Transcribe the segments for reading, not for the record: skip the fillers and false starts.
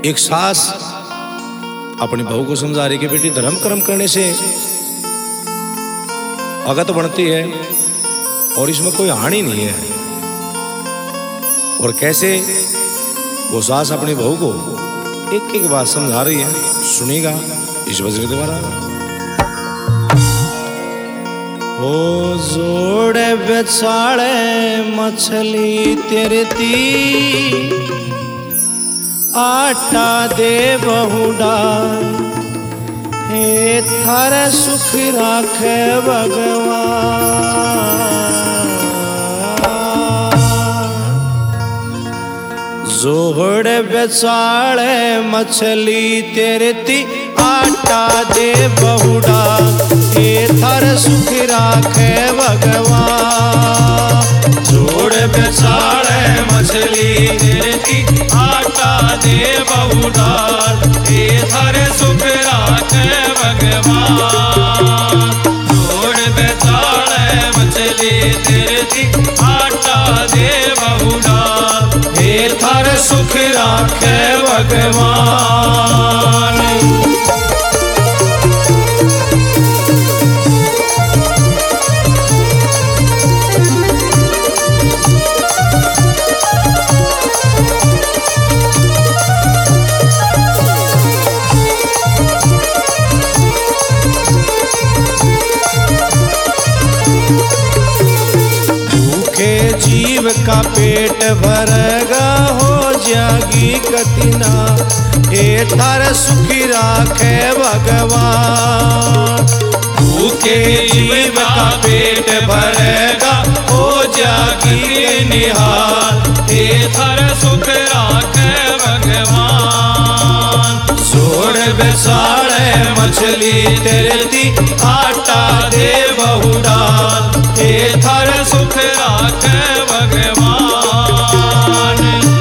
एक सास अपनी बहू को समझा रही कि बेटी धर्म कर्म करने से अगत बढ़ती है और इसमें कोई हानि नहीं है। और कैसे वो सास अपनी बहू को एक एक बात समझा रही है, सुनिएगा इस वजह द्वारा। ओ जोड़े बेचाड़े मछली तेरे ती, आटा दे बहुड़ा, हे थारे सुख राखे भगवान। जोड़े बेचाड़े मछली तेरे ती, आटा दे बहुड़ा, हे थारे सुख राखे भगवान। जोड़े बेचाड़े मछली तेरे ती, आटा दे बहुड़ा, हे थारे सुख राखे भगवान। जोड़ बेचाड़े मछली तेरे ती, आटा दे बहुड़ा, हे थारे सुख राखे भगवान। जीव का पेट भरगा हो जागी कतिना, हे थारे सुखी राखे भगवान। भूखे जीव का पेट भरगा हो जागी निहाल, हे थारे सुख राखे भगवान। जोड़ बेचाड़े मछली तेरे ती, आटा दे बहुड़ा, हे थारे सुख राखे भगवान।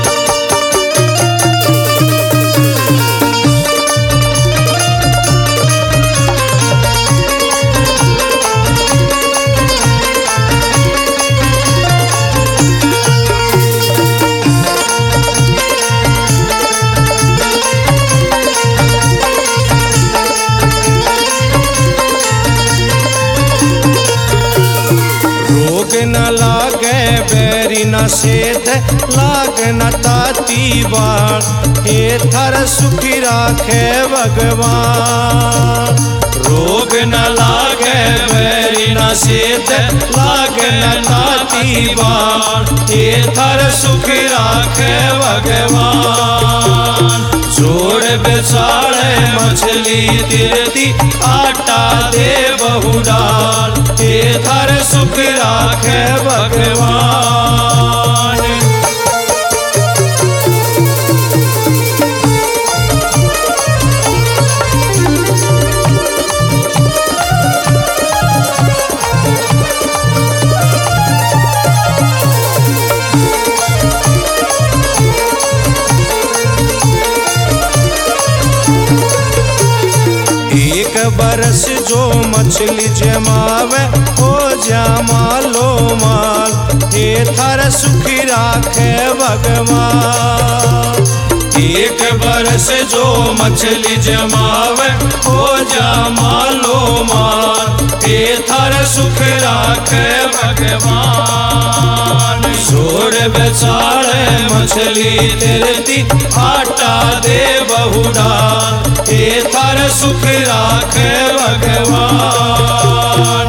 न लागे बैरी न सेध, लागे न ताती बाण, हे थारे सुखी राखे भगवान। रोग न लागे बैरी न सेध, लागे न ताती बाण, हे थारे सुखी राखे भगवान। जोड़ बेचाड़े मछली तेरे ती, आटा दे बहुड़ा, हे थारे सुख राखे भगवान। एक बरस जो मछली जमावे हो जा मालो माल, हे थारे सुखी राखे भगवान। एक बरस जो मछली जमावे हो जा मालो माल, हे थारे सुख राखे भगवान। जोड़ बेचाड़े मछली तेरे ती, आटा दे बहुड़ा, हे थारे सुख राखे भगवान।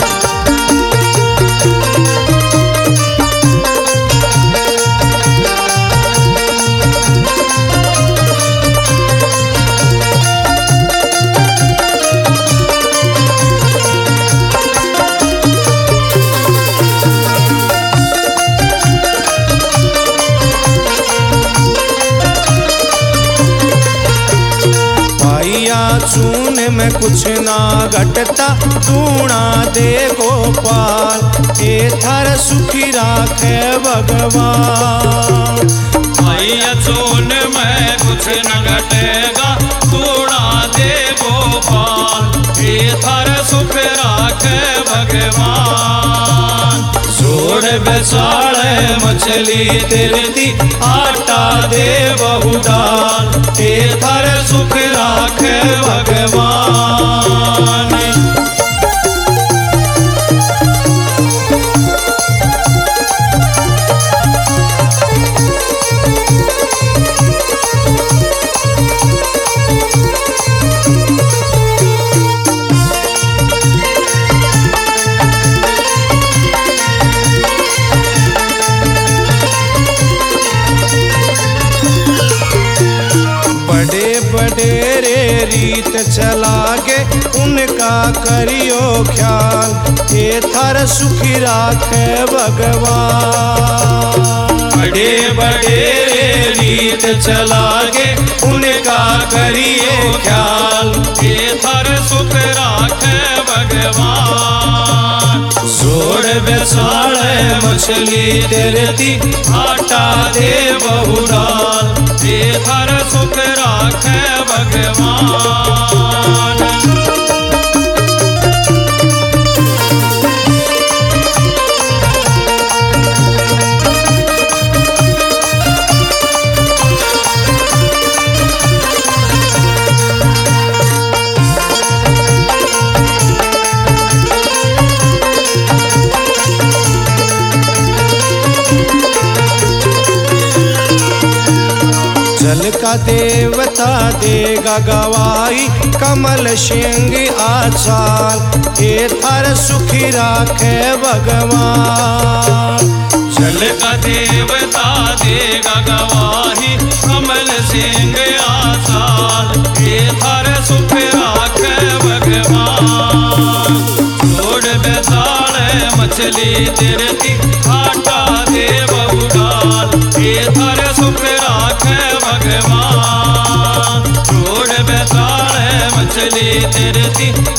चून में कुछ ना घटता, तूणा दे गोपाल, हे थारे सुखी राखे भगवान। भैया चून में कुछ न घटेगा, तूणा दे गोपाल, हे थारे सुख राखे भगवान। जोड़ बेचाड़े मछली मछली तिरती आटा दे बहु डाल, हे थर सुख राखे भगवान। बडेरे रीत चलागे उनका करियो ख्याल, हे थर सुखी राखे भगवान। बड़े बडेरे रीत चलागे उनका करियो ख्याल, हे थर सुख राखे भगवान। जोड़ बेसाड़े मछली तिरती आटा दे बहु डाल, हे थर सुख राखे भगवान। जल का देवता देगा गवाही कमल सिंह आचाल, हे थर सुखी राखे भगवान। जल का देवता देगा गवाही कमल सिंह आचाल, हे थर सुख राखे भगवान। जोड़ बेसाड़े मछली तिरती आटा दे बहु डाल, हे थर सुख राखे भगवान। जोड़ बेसाड़े मछली तिरती